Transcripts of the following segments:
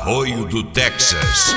Arroio do Texas.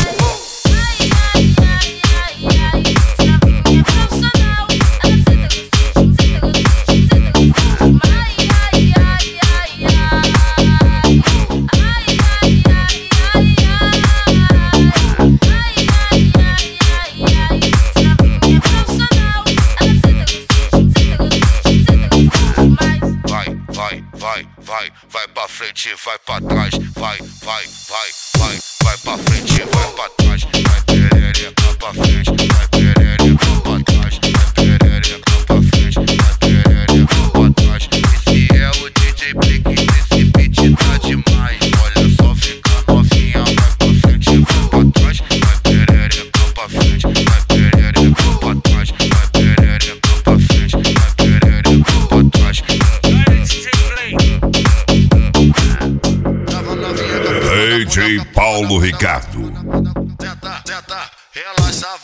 Vai pra frente, vai pra trás, vai pra frente, vai pra trás, vai perereca pra frente, vai perereca pra trás, vai perereca pra frente, vai perereca pra trás. Esse é o DJ Blake, esse beat tá demais. Olha só, fica novinha, vai pra frente, vai pra trás, vai perereca pra frente, vai perereca pra trás, vai perereca pra frente, vai perereca pra trás. DJ Paulo Ricardo. Tenta, relaxa,